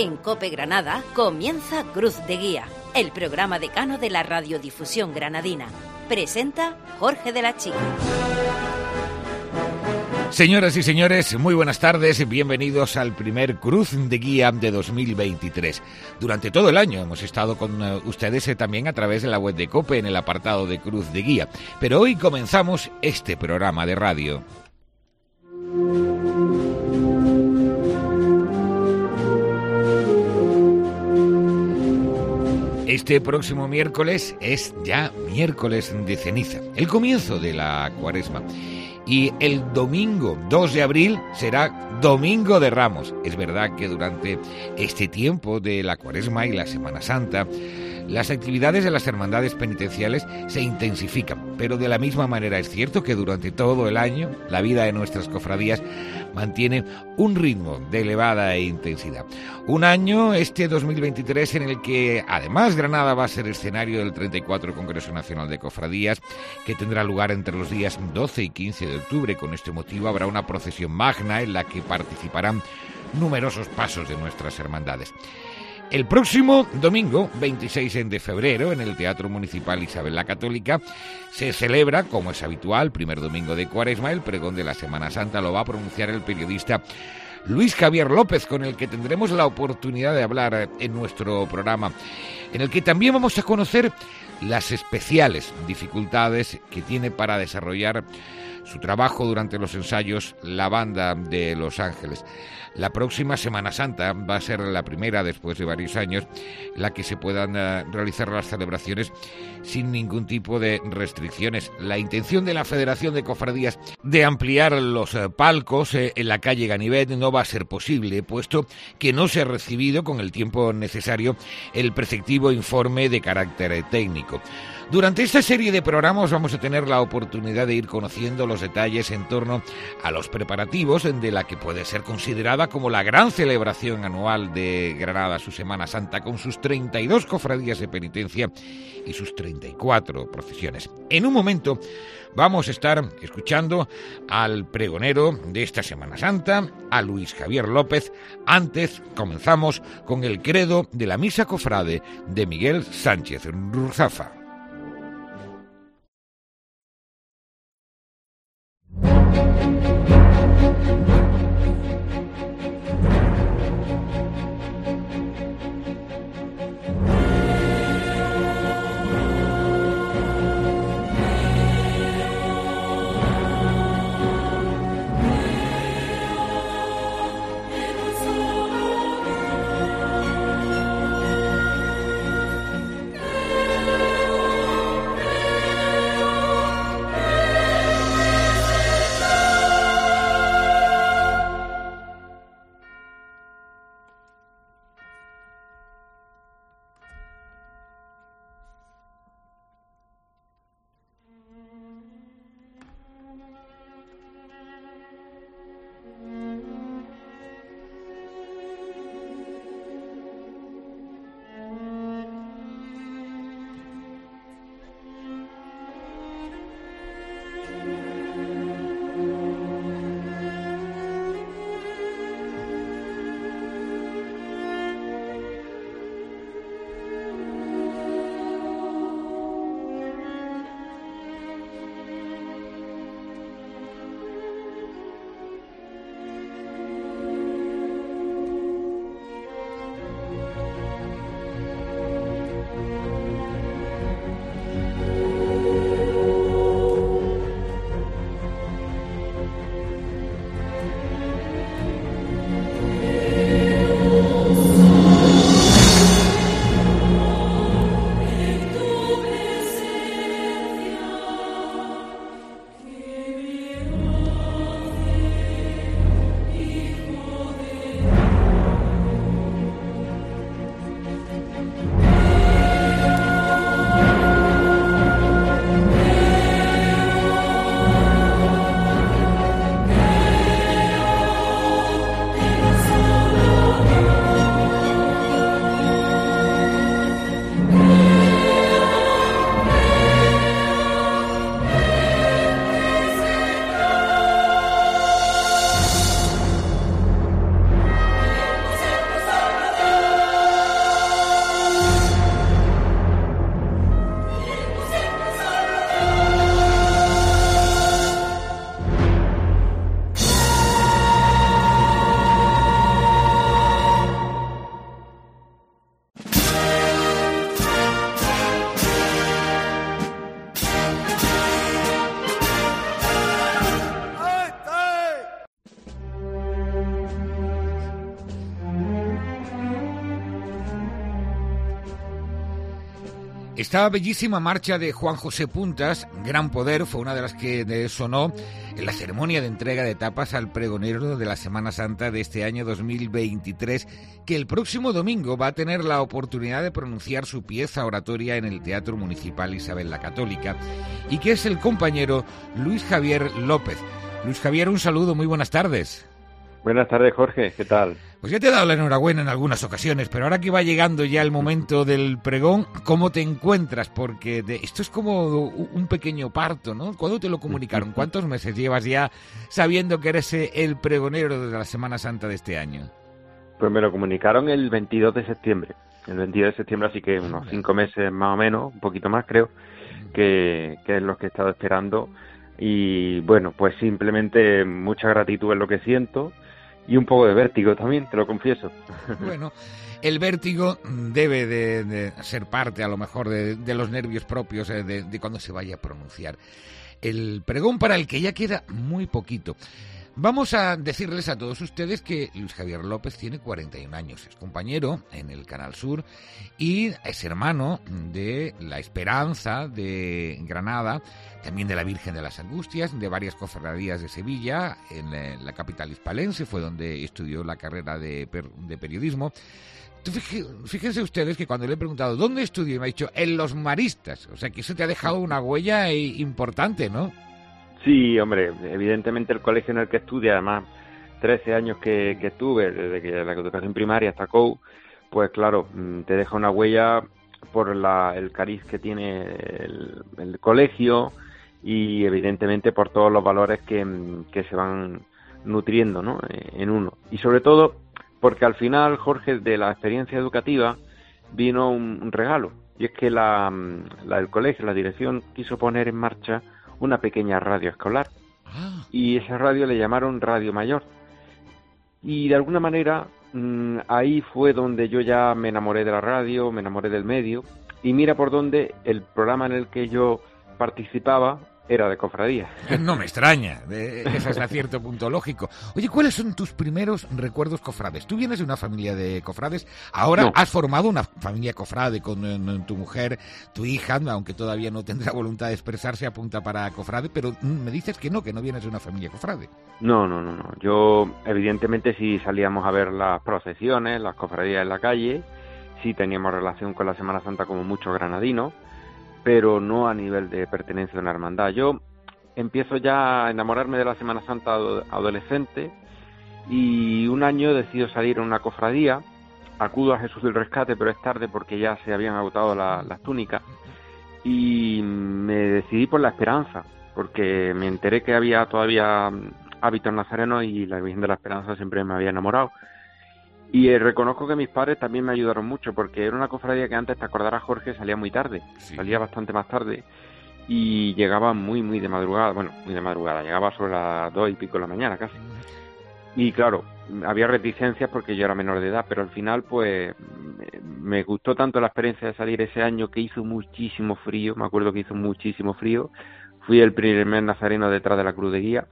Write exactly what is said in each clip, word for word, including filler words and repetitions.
En COPE Granada comienza Cruz de Guía, el programa decano de la radiodifusión granadina. Presenta Jorge de la Chica. Señoras y señores, muy buenas tardes, bienvenidos al primer Cruz de Guía de dos mil veintitrés. Durante todo el año hemos estado con ustedes también a través de la web de COPE en el apartado de Cruz de Guía, pero hoy comenzamos este programa de radio. Este próximo miércoles es ya miércoles de ceniza, el comienzo de la cuaresma. Y el domingo dos de abril será Domingo de Ramos. Es verdad que durante este tiempo de la Cuaresma y la Semana Santa, las actividades de las hermandades penitenciales se intensifican, pero de la misma manera es cierto que durante todo el año la vida de nuestras cofradías mantiene un ritmo de elevada intensidad. Un año, este dos mil veintitrés, en el que además Granada va a ser escenario del treinta y cuatro Congreso Nacional de Cofradías, que tendrá lugar entre los días doce y quince de octubre. Con este motivo habrá una procesión magna en la que participarán numerosos pasos de nuestras hermandades. El próximo domingo, veintiséis de febrero, en el Teatro Municipal Isabel la Católica, se celebra, como es habitual, primer domingo de Cuaresma, el pregón de la Semana Santa. Lo va a pronunciar el periodista Luis Javier López, con el que tendremos la oportunidad de hablar en nuestro programa, en el que también vamos a conocer las especiales dificultades que tiene para desarrollar su trabajo durante los ensayos la Banda de Los Ángeles. La próxima Semana Santa va a ser la primera, después de varios años, la que se puedan uh, realizar las celebraciones sin ningún tipo de restricciones. La intención de la Federación de Cofradías de ampliar los uh, palcos eh, en la calle Ganivet no va a ser posible, puesto que no se ha recibido con el tiempo necesario el preceptivo informe de carácter técnico. Durante esta serie de programas vamos a tener la oportunidad de ir conociendo los detalles en torno a los preparativos de la que puede ser considerada como la gran celebración anual de Granada, su Semana Santa, con sus treinta y dos cofradías de penitencia y sus treinta y cuatro procesiones. En un momento vamos a estar escuchando al pregonero de esta Semana Santa, a Luis Javier López. Antes comenzamos con el credo de la Misa Cofrade de Miguel Sánchez Ruzafa. Esta bellísima marcha de Juan José Puntas, Gran Poder, fue una de las que sonó en la ceremonia de entrega de tapas al pregonero de la Semana Santa de este año dos mil veintitrés, que el próximo domingo va a tener la oportunidad de pronunciar su pieza oratoria en el Teatro Municipal Isabel la Católica, y que es el compañero Luis Javier López. Luis Javier, un saludo, muy buenas tardes. Buenas tardes, Jorge, ¿qué tal? Pues ya te he dado la enhorabuena en algunas ocasiones, pero ahora que va llegando ya el momento del pregón, ¿cómo te encuentras? Porque de, esto es como un pequeño parto, ¿no? ¿Cuándo te lo comunicaron? ¿Cuántos meses llevas ya sabiendo que eres el pregonero de la Semana Santa de este año? Pues me lo comunicaron el veintidós de septiembre. El veintidós de septiembre, así que unos cinco meses más o menos, un poquito más creo, que, que es lo que he estado esperando. Y bueno, pues simplemente mucha gratitud en lo que siento. Y un poco de vértigo también, te lo confieso. Bueno, el vértigo debe de, de ser parte, a lo mejor, de, de los nervios propios de, de cuando se vaya a pronunciar el pregón, para el que ya queda muy poquito. Vamos a decirles a todos ustedes que Luis Javier López tiene cuarenta y un años, es compañero en el Canal Sur y es hermano de La Esperanza de Granada, también de la Virgen de las Angustias, de varias cofradías de Sevilla, en la capital hispalense, fue donde estudió la carrera de, per, de periodismo. Fíjense ustedes que cuando le he preguntado ¿dónde estudió? Me ha dicho, en los Maristas, o sea que eso te ha dejado una huella importante, ¿no? Sí, hombre, evidentemente el colegio en el que estudia, además trece años que, que estuve, desde que la educación primaria hasta C O U, pues claro, te deja una huella por la, el cariz que tiene el, el colegio y evidentemente por todos los valores que, que se van nutriendo, ¿no?, en uno. Y sobre todo porque al final, Jorge, de la experiencia educativa vino un, un regalo, y es que la, la, el colegio, la dirección, quiso poner en marcha una pequeña radio escolar, ah. y esa radio le llamaron Radio Mayor, y de alguna manera mmm, ahí fue donde yo ya me enamoré de la radio, me enamoré del medio, y mira por dónde el programa en el que yo participaba era de cofradía. No me extraña, es hasta cierto punto lógico. Oye, ¿cuáles son tus primeros recuerdos cofrades? Tú vienes de una familia de cofrades, ahora no. Has formado una familia cofrade con uh, tu mujer, tu hija, aunque todavía no tendrá voluntad de expresarse, apunta para cofrade, pero mm, me dices que no, que no vienes de una familia cofrade. No, no, no, no. Yo evidentemente sí salíamos a ver las procesiones, las cofradías en la calle, sí teníamos relación con la Semana Santa como muchos granadinos, pero no a nivel de pertenencia a una hermandad. Yo empiezo ya a enamorarme de la Semana Santa adolescente y un año decido salir a una cofradía, acudo a Jesús del Rescate, pero es tarde porque ya se habían agotado la, las túnicas, y me decidí por La Esperanza, porque me enteré que había todavía hábitos nazarenos y la Virgen de la Esperanza siempre me había enamorado. Y eh, reconozco que mis padres también me ayudaron mucho, porque era una cofradía que antes, te acordarás, Jorge, salía muy tarde, sí. salía bastante más tarde, y llegaba muy, muy de madrugada, bueno, muy de madrugada, llegaba sobre las dos y pico de la mañana casi. Y claro, había reticencias porque yo era menor de edad, pero al final, pues, me gustó tanto la experiencia de salir ese año que hizo muchísimo frío, me acuerdo que hizo muchísimo frío, fui el primer nazareno detrás de la cruz de guía,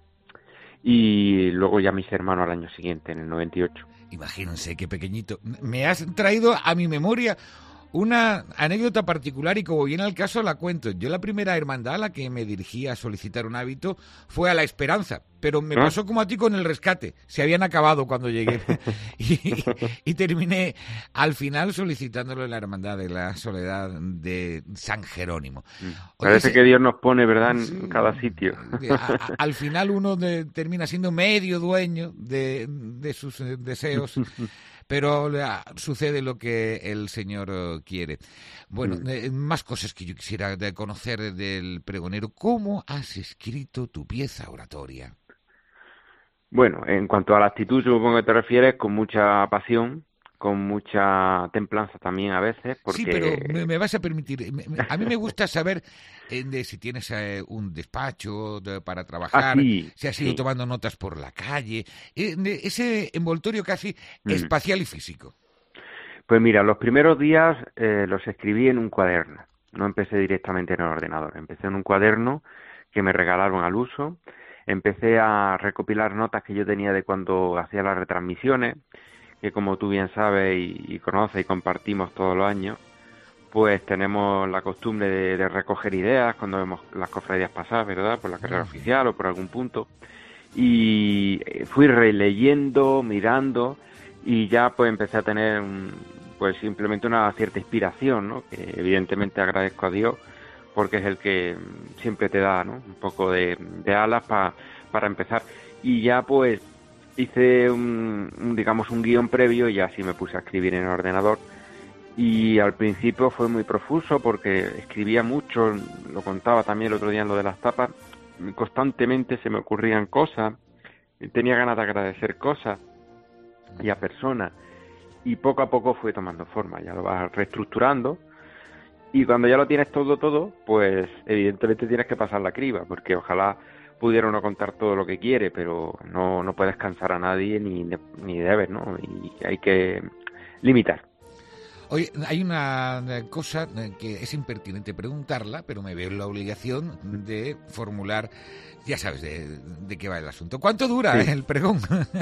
y luego ya mis hermanos al año siguiente, en el noventa y ocho. Imagínense qué pequeñito. Me has traído a mi memoria una anécdota particular y como viene al caso la cuento. Yo la primera hermandad a la que me dirigí a solicitar un hábito fue a La Esperanza, pero me ¿Ah? pasó como a ti con el Rescate. Se habían acabado cuando llegué y, y terminé al final solicitándolo en la Hermandad de la Soledad de San Jerónimo. Oye, parece que Dios nos pone, ¿verdad?, en sí, cada sitio. A, a, al final uno de, termina siendo medio dueño de, de sus deseos. Pero uh, sucede lo que el Señor uh, quiere. Bueno, mm. eh, más cosas que yo quisiera de conocer del pregonero. ¿Cómo has escrito tu pieza oratoria? Bueno, en cuanto a la actitud, supongo que te refieres, con mucha pasión, con mucha templanza también a veces. Porque... Sí, pero me, me vas a permitir. A mí me gusta saber eh, de si tienes eh, un despacho de, para trabajar, ah, sí, si has ido sí. tomando notas por la calle, eh, ese envoltorio casi mm. espacial y físico. Pues mira, los primeros días eh, los escribí en un cuaderno. No empecé directamente en el ordenador. Empecé en un cuaderno que me regalaron al uso. Empecé a recopilar notas que yo tenía de cuando hacía las retransmisiones, que como tú bien sabes y, y conoces y compartimos todos los años, pues tenemos la costumbre de, de recoger ideas cuando vemos las cofradías pasar, ¿verdad? Por la carrera oficial o por algún punto. Y fui releyendo, mirando, y ya pues empecé a tener pues simplemente una cierta inspiración, ¿no? Que evidentemente agradezco a Dios, porque es el que siempre te da, ¿no? Un poco de, de alas pa, para empezar. Y ya pues hice un, un digamos un guión previo y ya sí me puse a escribir en el ordenador. Y al principio fue muy profuso porque escribía mucho, lo contaba también el otro día en lo de las tapas, constantemente se me ocurrían cosas, tenía ganas de agradecer cosas y a personas, y poco a poco fue tomando forma, ya lo vas reestructurando, y cuando ya lo tienes todo, todo, pues evidentemente tienes que pasar la criba, porque ojalá pudiera uno contar todo lo que quiere, pero no, no puedes cansar a nadie ni, ni debes, ¿no? Y hay que limitar. Oye, hay una cosa que es impertinente preguntarla, pero me veo en la obligación de formular, ya sabes de, de qué va el asunto. ¿Cuánto dura sí. el pregón?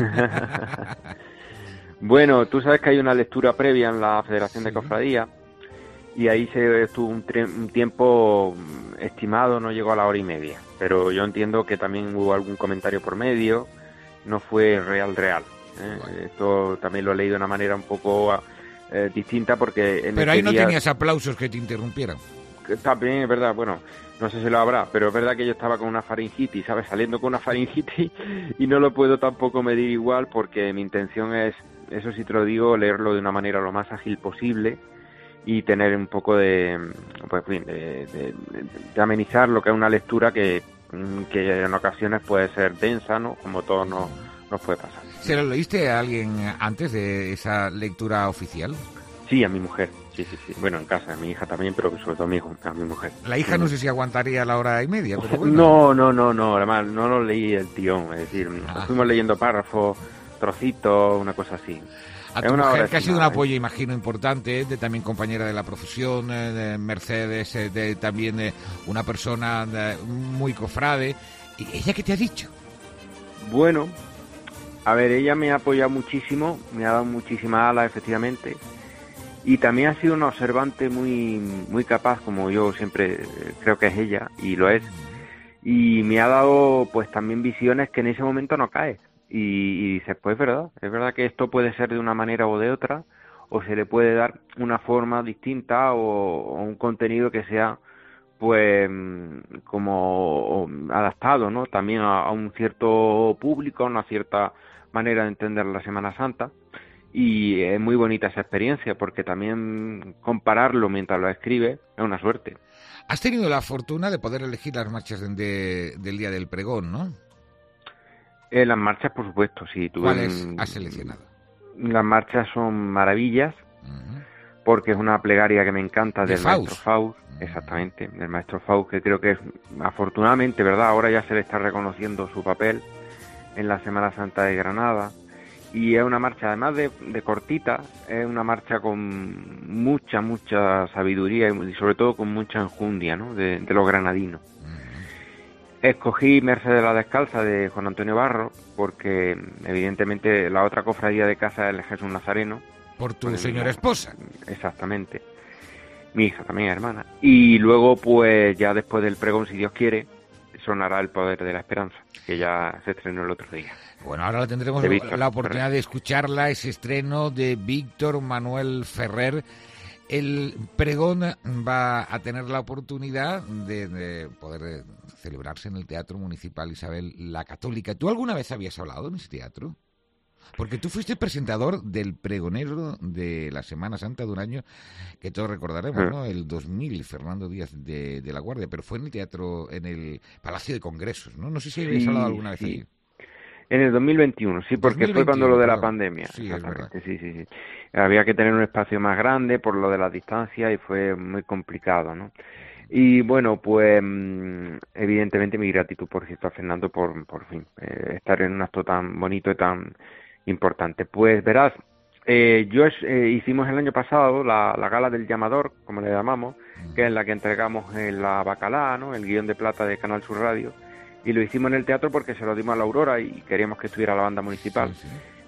Bueno, tú sabes que hay una lectura previa en la Federación sí. de Cofradías, y ahí se estuvo un, un tiempo estimado, no llegó a la hora y media, pero yo entiendo que también hubo algún comentario por medio, no fue real, real. ¿eh? Bueno. Esto también lo he leído de una manera un poco... Eh, distinta porque... En pero ahí no día, tenías aplausos que te interrumpieran. También es verdad, bueno, no sé si lo habrá, pero es verdad que yo estaba con una faringitis, ¿sabes? Saliendo con una faringitis y no lo puedo tampoco medir igual porque mi intención es, eso sí te lo digo, leerlo de una manera lo más ágil posible y tener un poco de, pues, de, de, de, de amenizar lo que es una lectura que, que en ocasiones puede ser densa, ¿no? Como todo nos, nos puede pasar. ¿Se lo leíste a alguien antes de esa lectura oficial? Sí, a mi mujer. Sí, sí, sí. Bueno, en casa, a mi hija también, pero sobre todo a mi, a mi mujer. La hija sí. No sé si aguantaría la hora y media, pero bueno. No, no, no, no. Además, no lo leí el tirón. Es decir, ah. fuimos leyendo párrafos, trocitos, una cosa así. A tu mujer, que ha sido un apoyo, imagino, importante, de también compañera de la profesión, de Mercedes, de también de una persona de, muy cofrade. ¿Y ella qué te ha dicho? Bueno... A ver, ella me ha apoyado muchísimo, me ha dado muchísimas alas, efectivamente, y también ha sido una observante muy muy capaz, como yo siempre creo que es ella, y lo es, y me ha dado pues también visiones que en ese momento no caes, y, y dices, pues es verdad, es verdad que esto puede ser de una manera o de otra, o se le puede dar una forma distinta o, o un contenido que sea pues como adaptado, ¿no? También a, a un cierto público, a una cierta manera de entender la Semana Santa, y es muy bonita esa experiencia porque también compararlo mientras lo escribe es una suerte. Has tenido la fortuna de poder elegir las marchas de, de, del día del pregón, ¿no? Eh, las marchas, por supuesto, sí. Tuve ¿Cuáles un, has seleccionado? Las marchas son maravillas, uh-huh. porque es una plegaria que me encanta del maestro Faust, uh-huh. exactamente, del maestro Faust, que creo que es, afortunadamente, ¿verdad? Ahora ya se le está reconociendo su papel en la Semana Santa de Granada, y es una marcha, además de, de cortita, es una marcha con mucha, mucha sabiduría y sobre todo con mucha enjundia, ¿no? de, de los granadinos. Uh-huh. Escogí Merced de la Descalza de Juan Antonio Barro, porque evidentemente la otra cofradía de casa es el Jesús Nazareno. Por tu pues, señora esposa. Exactamente. Mi hija también, hermana. Y luego, pues ya después del pregón, si Dios quiere, sonará El Poder de la Esperanza, que ya se estrenó el otro día. Bueno, ahora tendremos Víctor, la oportunidad Ferrer. de escucharla, ese estreno de Víctor Manuel Ferrer. El pregón va a tener la oportunidad de, de poder celebrarse en el Teatro Municipal Isabel la Católica. ¿Tú alguna vez habías hablado en ese teatro? Porque tú fuiste presentador del pregonero de la Semana Santa de un año que todos recordaremos, ¿no? El dos mil, Fernando Díaz de, de la Guardia, pero fue en el teatro, en el Palacio de Congresos, ¿no? No sé si habías sí, hablado alguna vez sí. ahí. En el dos mil veintiuno, sí, porque dos mil veintiuno, fue cuando lo de la claro. pandemia. Sí, exactamente, sí, sí, sí. Había que tener un espacio más grande por lo de la distancia y fue muy complicado, ¿no? Y bueno, pues evidentemente mi gratitud, por cierto, a Fernando por, por fin, eh, estar en un acto tan bonito y tan importante. Pues verás, eh, yo eh, hicimos el año pasado la, la gala del llamador, como le llamamos, que es la que entregamos en la Bacalá, ¿no? El guión de plata de Canal Sur Radio, y lo hicimos en el teatro porque se lo dimos a la Aurora y queríamos que estuviera la banda municipal. Sí, sí.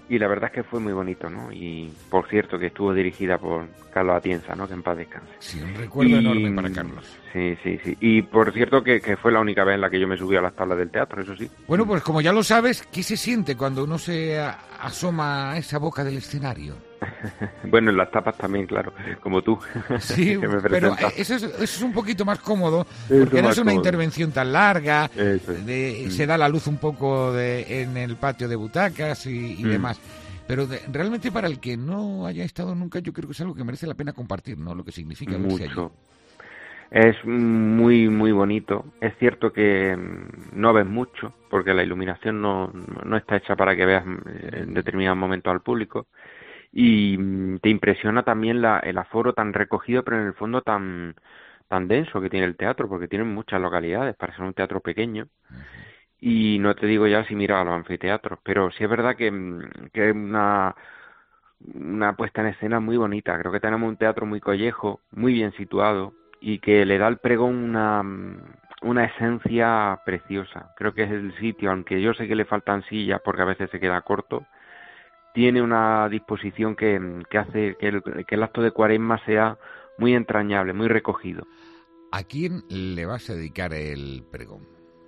y la verdad es que fue muy bonito, ¿no? Y por cierto que estuvo dirigida por Carlos Atienza, ¿no? Que en paz descanse. Sí, un recuerdo y, enorme para Carlos. Sí, sí, sí. Y por cierto que, que fue la única vez en la que yo me subí a las tablas del teatro, eso sí. Bueno, pues como ya lo sabes, ¿qué se siente cuando uno se a- asoma a esa boca del escenario? Bueno, en las tapas también, claro, como tú. Sí, que me pero presentas. eso es, eso es un poquito más cómodo, Eso porque no más es una cómodo. intervención tan larga, Eso es. de- Mm. se da la luz un poco de, en el patio de butacas y, y Mm. demás. Pero de- realmente para el que no haya estado nunca, yo creo que es algo que merece la pena compartir, ¿no? Lo que significa verse allí. Mucho. Es muy, muy bonito. Es cierto que mm, no ves mucho, porque la iluminación no, no está hecha para que veas eh, en determinados momentos al público. Y mm, te impresiona también la, el aforo tan recogido, pero en el fondo tan, tan denso que tiene el teatro, porque tiene muchas localidades para ser un teatro pequeño. Y no te digo ya si miras a los anfiteatros, pero sí es verdad que, mm, que es una, una puesta en escena muy bonita. Creo que tenemos un teatro muy collejo, muy bien situado, y que le da al pregón una, una esencia preciosa. Creo que es el sitio, aunque yo sé que le faltan sillas porque a veces se queda corto, tiene una disposición que, que hace que el, que el acto de Cuaresma sea muy entrañable, muy recogido. ¿A quién le vas a dedicar el pregón?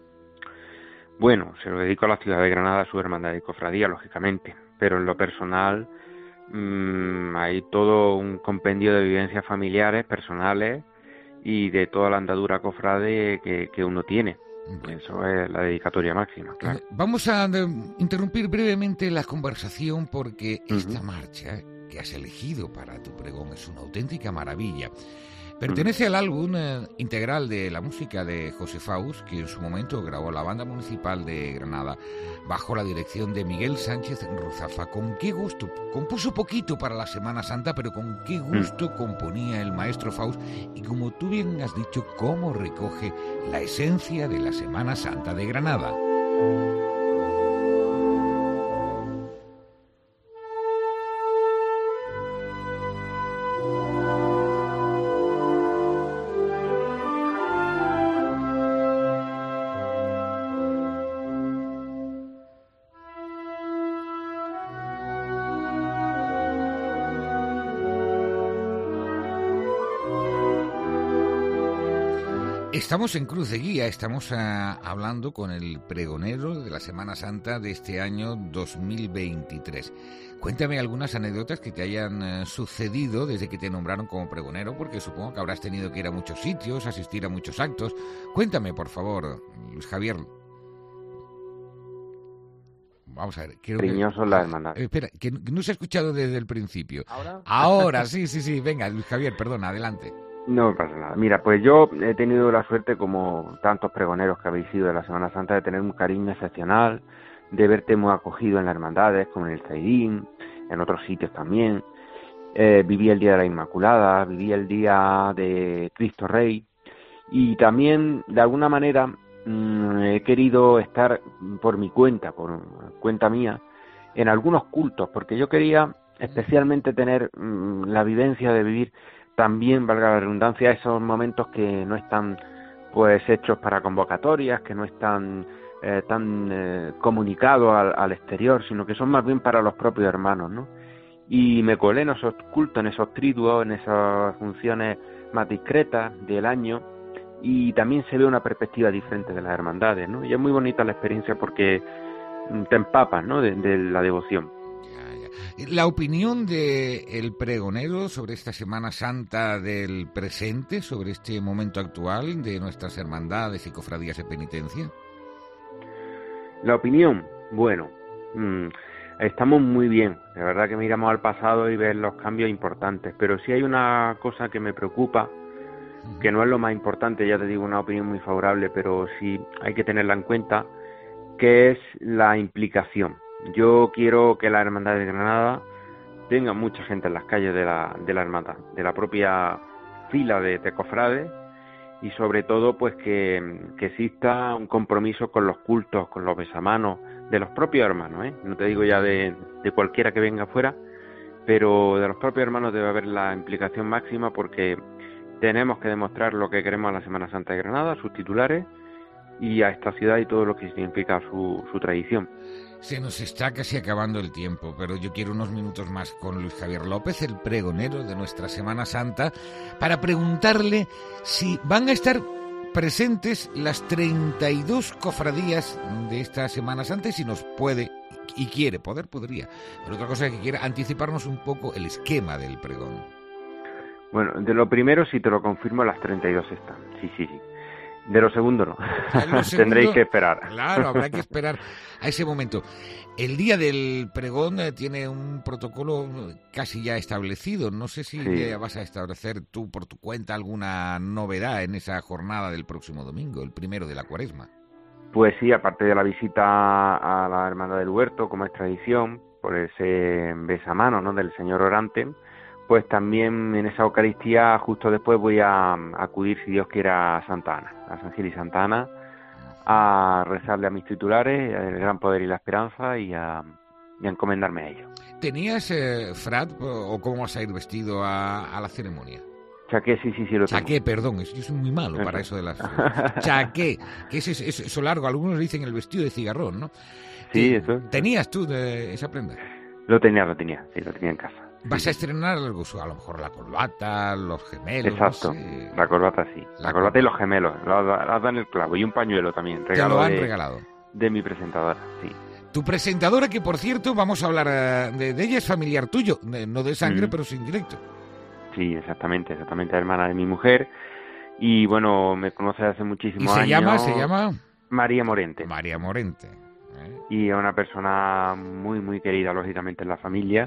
Bueno, se lo dedico a la ciudad de Granada, a su hermandad de cofradía, lógicamente, pero en lo personal mmm, hay todo un compendio de vivencias familiares, personales y de toda la andadura cofrade que, que uno tiene. Eso es la dedicatoria máxima, claro. Vamos a de, interrumpir brevemente la conversación porque esta Uh-huh. marcha que has elegido para tu pregón es una auténtica maravilla. Pertenece al álbum eh, integral de la música de José Faus, que en su momento grabó la Banda Municipal de Granada, bajo la dirección de Miguel Sánchez Ruzafa. ¿Con qué gusto? Compuso poquito para la Semana Santa, pero con qué gusto mm. componía el maestro Faus, y como tú bien has dicho, cómo recoge la esencia de la Semana Santa de Granada. Estamos en Cruz de Guía, estamos uh, hablando con el pregonero de la Semana Santa de este año dos mil veintitrés. Cuéntame algunas anécdotas que te hayan uh, sucedido desde que te nombraron como pregonero, porque supongo que habrás tenido que ir a muchos sitios, asistir a muchos actos. Cuéntame, por favor, Luis Javier. Vamos a ver. Cariñosos la hermandad. Eh, espera, que no se ha escuchado desde el principio. ¿Ahora? Ahora, sí, sí, sí. Venga, Luis Javier, perdona, adelante. No pasa nada. Mira, pues yo he tenido la suerte, como tantos pregoneros que habéis sido de la Semana Santa, de tener un cariño excepcional, de verte muy acogido en las hermandades, como en el Zaidín, en otros sitios también. Eh, viví el Día de la Inmaculada, viví el Día de Cristo Rey, y también, de alguna manera, mmm, he querido estar por mi cuenta, por cuenta mía, en algunos cultos, porque yo quería especialmente tener mmm, la vivencia de vivir también, valga la redundancia, esos momentos que no están pues hechos para convocatorias, que no están eh, tan eh, comunicados al, al exterior, sino que son más bien para los propios hermanos, ¿no? Y me colé en esos cultos, en esos triduos, en esas funciones más discretas del año, y también se ve una perspectiva diferente de las hermandades, ¿no? Y es muy bonita la experiencia porque te empapas, ¿no?, de, de la devoción. La opinión del pregonero sobre esta Semana Santa del presente, sobre este momento actual de nuestras hermandades y cofradías de penitencia. La opinión, bueno, mmm, estamos muy bien. La verdad que miramos al pasado y ves los cambios importantes, pero sí hay una cosa que me preocupa, uh-huh. que no es lo más importante, ya te digo, una opinión muy favorable, pero sí hay que tenerla en cuenta, que es la implicación. Yo quiero que la Hermandad de Granada tenga mucha gente en las calles de la, de la hermandad, de la propia fila de, de cofrades, y sobre todo pues que, que exista un compromiso con los cultos, con los besamanos de los propios hermanos, ¿eh? No te digo ya de, de cualquiera que venga afuera, pero de los propios hermanos debe haber la implicación máxima, porque tenemos que demostrar lo que queremos a la Semana Santa de Granada, sus titulares, y a esta ciudad y todo lo que significa su, su tradición. Se nos está casi acabando el tiempo, pero yo quiero unos minutos más con Luis Javier López, el pregonero de nuestra Semana Santa, para preguntarle si van a estar presentes las treinta y dos cofradías de esta Semana Santa y si nos puede y quiere, poder podría, pero otra cosa es que quiera anticiparnos un poco el esquema del pregón. Bueno, de lo primero, si te lo confirmo, las treinta y dos están, sí, sí, sí. De lo segundo no, lo segundo, tendréis que esperar. Claro, habrá que esperar a ese momento. El día del pregón tiene un protocolo casi ya establecido. No sé si sí. vas a establecer tú por tu cuenta alguna novedad en esa jornada del próximo domingo, el primero de la Cuaresma. Pues sí, aparte de la visita a la Hermandad del Huerto, como es tradición, por ese besamano, ¿no?, del Señor Orante, pues también en esa Eucaristía, justo después, voy a acudir, si Dios quiere, a Santa Ana, a San Gil y Santa Ana, a rezarle a mis titulares, el gran poder y la esperanza, y a, y a encomendarme a ellos. ¿Tenías, eh, Frat, o cómo vas a ir vestido a, a la ceremonia? Chaqué, sí, sí, sí, lo tengo. Chaqué, perdón, yo soy muy malo para eso de las... Chaqué, que es eso, eso largo, algunos dicen el vestido de cigarrón, ¿no? Sí, eso. ¿Tenías tú de esa prenda? Lo tenía, lo tenía, sí, lo tenía en casa. ¿Vas a estrenar algo? A lo mejor la corbata, los gemelos. Exacto, no sé. La corbata sí. La, la corbata y los gemelos. Las dan el clavo. Y un pañuelo también. Te lo han de, regalado. De mi presentadora, sí. Tu presentadora, que por cierto, vamos a hablar de, de ella, es familiar tuyo. No de sangre, mm. pero sin directo. Sí, exactamente. Exactamente, hermana de mi mujer. Y bueno, me conoce hace muchísimos años. ¿Y se años. llama? ¿Se llama? María Morente. María Morente. ¿Eh? Y es una persona muy, muy querida, lógicamente, en la familia.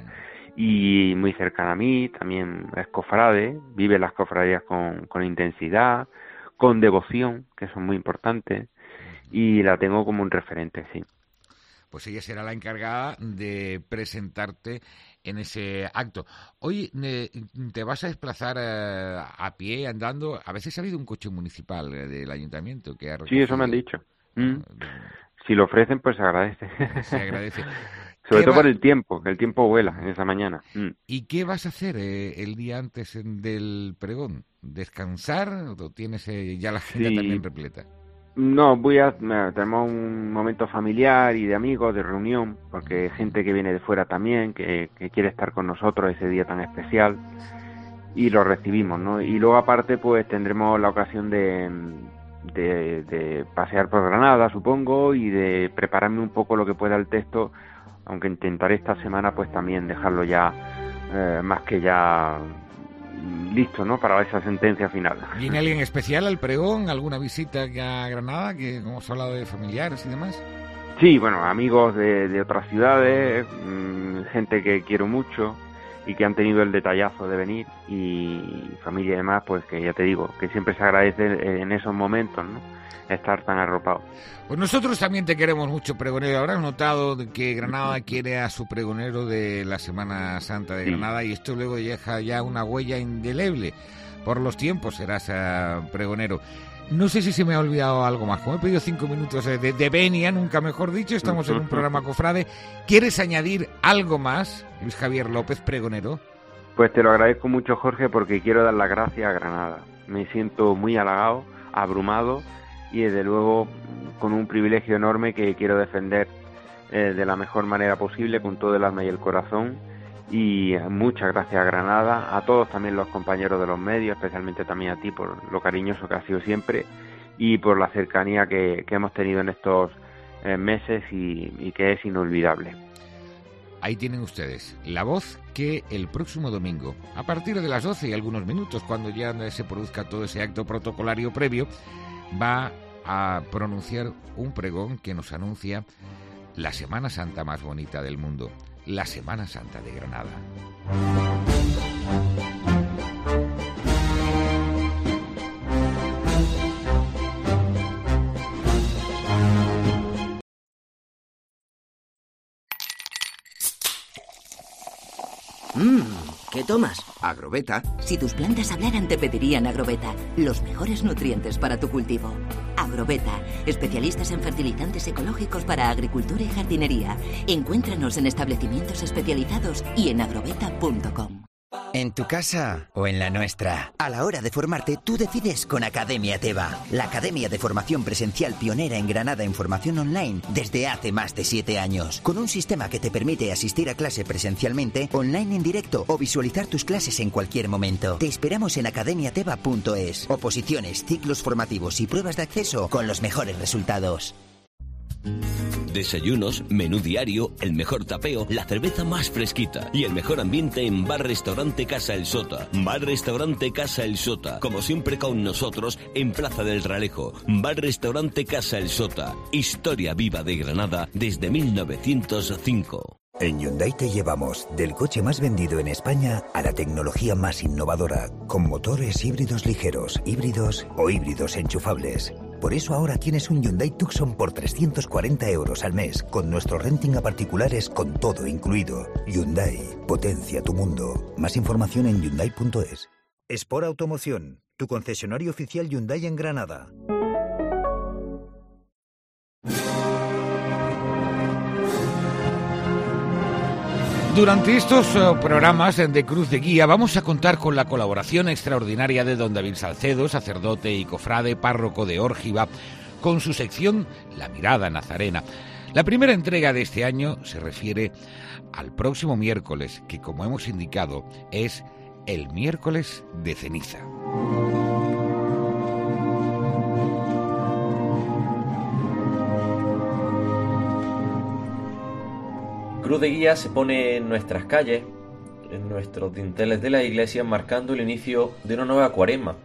Y muy cercana a mí, también es cofrade, vive las cofradías con, con intensidad, con devoción, que son muy importantes, y la tengo como un referente, sí. Pues ella será la encargada de presentarte en ese acto. Oye, ¿te vas a desplazar a pie, andando? A veces ha habido un coche municipal del ayuntamiento que ha recogido... Sí, eso me han dicho. Mm. Si lo ofrecen, pues se agradece. Se agradece. Sobre todo va... por el tiempo, que el tiempo vuela en esa mañana. Mm. ¿Y qué vas a hacer eh, el día antes del pregón? ¿Descansar o tienes eh, ya la agenda sí. también repleta? No, voy a... tenemos un momento familiar y de amigos, de reunión, porque hay gente que viene de fuera también, que, que quiere estar con nosotros ese día tan especial, y lo recibimos, ¿no? Y luego aparte, pues tendremos la ocasión de... De, de pasear por Granada, supongo, y de prepararme un poco lo que pueda el texto, aunque intentaré esta semana pues también dejarlo ya eh, más que ya listo, ¿no?, para esa sentencia final. ¿Viene alguien especial al pregón? ¿Alguna visita a Granada? Que hemos hablado de familiares y demás. Sí, bueno, amigos de, de otras ciudades, mmm, gente que quiero mucho y que han tenido el detallazo de venir, y familia y demás, pues que ya te digo, que siempre se agradece en esos momentos, ¿no?, estar tan arropado. Pues nosotros también te queremos mucho, pregonero. Habrás notado que Granada quiere a su pregonero de la Semana Santa de sí. Granada, y esto luego deja ya una huella indeleble. Por los tiempos serás uh, pregonero. No sé si se me ha olvidado algo más. Como he pedido cinco minutos de, de venia, nunca mejor dicho, estamos en un programa cofrade. ¿Quieres añadir algo más, Luis Javier López, pregonero? Pues te lo agradezco mucho, Jorge, porque quiero dar las gracias a Granada. Me siento muy halagado, abrumado, y desde luego con un privilegio enorme que quiero defender eh, de la mejor manera posible, con todo el alma y el corazón. Y muchas gracias a Granada, a todos también los compañeros de los medios, especialmente también a ti por lo cariñoso que has sido siempre y por la cercanía que, que hemos tenido en estos eh, meses y, y que es inolvidable. Ahí tienen ustedes la voz que el próximo domingo, a partir de las doce y algunos minutos, cuando ya se produzca todo ese acto protocolario previo, va a pronunciar un pregón que nos anuncia la Semana Santa más bonita del mundo, la Semana Santa de Granada. Mmm, ¿qué tomas? Agrobeta. Si tus plantas hablaran, te pedirían Agrobeta, los mejores nutrientes para tu cultivo. Agrobeta, especialistas en fertilizantes ecológicos para agricultura y jardinería. Encuéntranos en establecimientos especializados y en agrobeta punto com. ¿En tu casa o en la nuestra? A la hora de formarte, tú decides con Academia Teva, la academia de formación presencial pionera en Granada en formación online desde hace más de siete años, con un sistema que te permite asistir a clase presencialmente, online en directo o visualizar tus clases en cualquier momento. Te esperamos en academia teva punto es. Oposiciones, ciclos formativos y pruebas de acceso con los mejores resultados. Desayunos, menú diario, el mejor tapeo, la cerveza más fresquita y el mejor ambiente en Bar Restaurante Casa El Sota. Bar Restaurante Casa El Sota, como siempre con nosotros en Plaza del Ralejo. Bar Restaurante Casa El Sota, historia viva de Granada desde mil novecientos cinco. En Hyundai te llevamos del coche más vendido en España a la tecnología más innovadora, con motores híbridos ligeros, híbridos o híbridos enchufables. Por eso ahora tienes un Hyundai Tucson por trescientos cuarenta euros al mes, con nuestro renting a particulares con todo incluido. Hyundai, potencia tu mundo. Más información en hyundai punto es. Sport Automoción, tu concesionario oficial Hyundai en Granada. Durante estos uh, programas de Cruz de Guía vamos a contar con la colaboración extraordinaria de don David Salcedo, sacerdote y cofrade, párroco de Órgiva, con su sección La Mirada Nazarena. La primera entrega de este año se refiere al próximo miércoles, que como hemos indicado es el miércoles de ceniza. Cruz de Guía se pone en nuestras calles, en nuestros dinteles de la iglesia, marcando el inicio de una nueva cuaresma.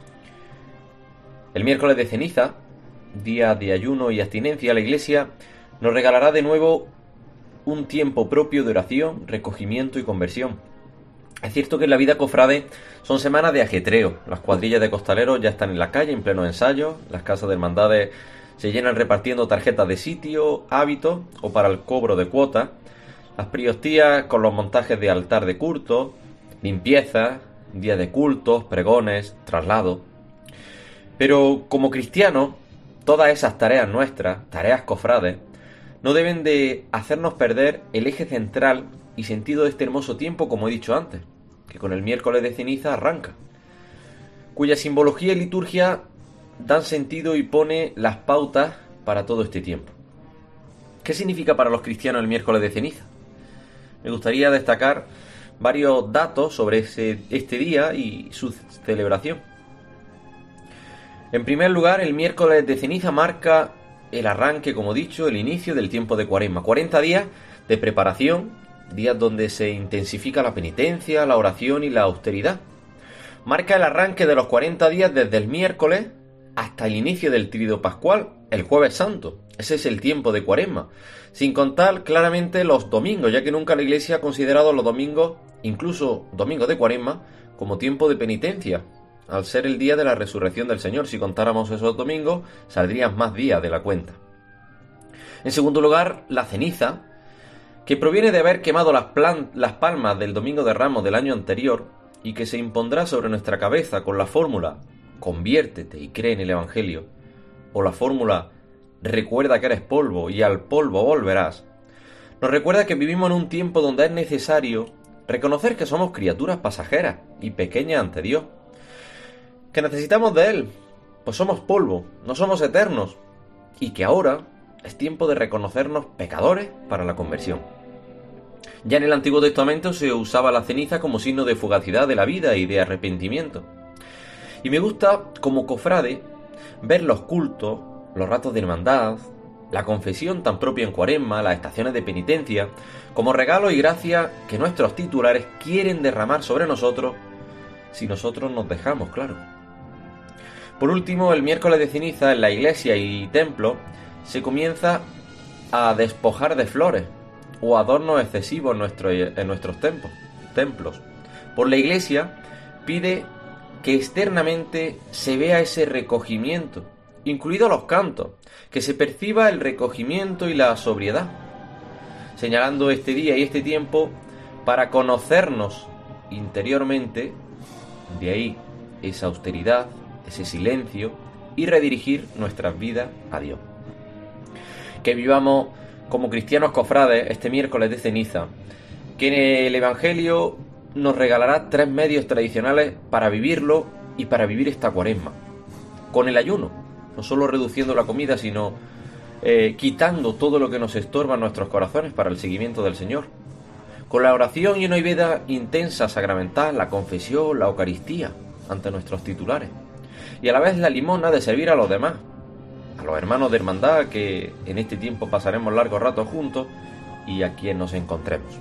El miércoles de ceniza, día de ayuno y abstinencia, la iglesia nos regalará de nuevo un tiempo propio de oración, recogimiento y conversión. Es cierto que en la vida cofrade son semanas de ajetreo. Las cuadrillas de costaleros ya están en la calle en pleno ensayo, las casas de hermandades se llenan repartiendo tarjetas de sitio, hábitos o para el cobro de cuotas. Las priostías con los montajes de altar de culto, limpieza, día de cultos, pregones, traslados. Pero como cristianos, todas esas tareas nuestras, tareas cofrades, no deben de hacernos perder el eje central y sentido de este hermoso tiempo, como he dicho antes, que con el miércoles de ceniza arranca, cuya simbología y liturgia dan sentido y pone las pautas para todo este tiempo. ¿Qué significa para los cristianos el miércoles de ceniza? Me gustaría destacar varios datos sobre ese, este día y su celebración. En primer lugar, el miércoles de ceniza marca el arranque, como he dicho, el inicio del tiempo de cuaresma. cuarenta días de preparación, días donde se intensifica la penitencia, la oración y la austeridad. Marca el arranque de los cuarenta días desde el miércoles hasta el inicio del tríodo pascual, el jueves santo. Ese es el tiempo de cuaresma, sin contar claramente los domingos, ya que nunca la iglesia ha considerado los domingos, incluso domingos de cuaresma, como tiempo de penitencia, al ser el día de la resurrección del Señor. Si contáramos esos domingos, saldrían más días de la cuenta. En segundo lugar, la ceniza, que proviene de haber quemado las, plan- las palmas del domingo de Ramos del año anterior y que se impondrá sobre nuestra cabeza con la fórmula conviértete y cree en el Evangelio, o la fórmula recuerda que eres polvo y al polvo volverás, nos recuerda que vivimos en un tiempo donde es necesario reconocer que somos criaturas pasajeras y pequeñas ante Dios, que necesitamos de Él, pues somos polvo, no somos eternos, y que ahora es tiempo de reconocernos pecadores para la conversión. Ya en el Antiguo Testamento se usaba la ceniza como signo de fugacidad de la vida y de arrepentimiento. Y me gusta, como cofrade, ver los cultos, los ratos de hermandad, la confesión tan propia en cuaresma, las estaciones de penitencia, como regalo y gracia que nuestros titulares quieren derramar sobre nosotros si nosotros nos dejamos, claro. Por último, el miércoles de ceniza en la iglesia y templo se comienza a despojar de flores o adornos excesivos en, nuestro, en nuestros templos, templos. Por la iglesia pide que externamente se vea ese recogimiento, incluidos los cantos, que se perciba el recogimiento y la sobriedad, señalando este día y este tiempo para conocernos interiormente, de ahí esa austeridad, ese silencio, y redirigir nuestras vidas a Dios. Que vivamos como cristianos cofrades este miércoles de ceniza, que el Evangelio nos regalará tres medios tradicionales para vivirlo y para vivir esta Cuaresma. Con el ayuno, no solo reduciendo la comida, sino eh, quitando todo lo que nos estorba en nuestros corazones para el seguimiento del Señor. Con la oración y una vida intensa sacramental, la confesión, la Eucaristía ante nuestros titulares. Y a la vez la limosna de servir a los demás, a los hermanos de hermandad que en este tiempo pasaremos largo rato juntos y a quien nos encontremos.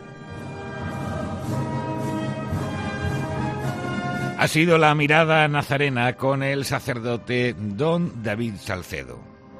Ha sido la mirada nazarena con el sacerdote don David Salcedo.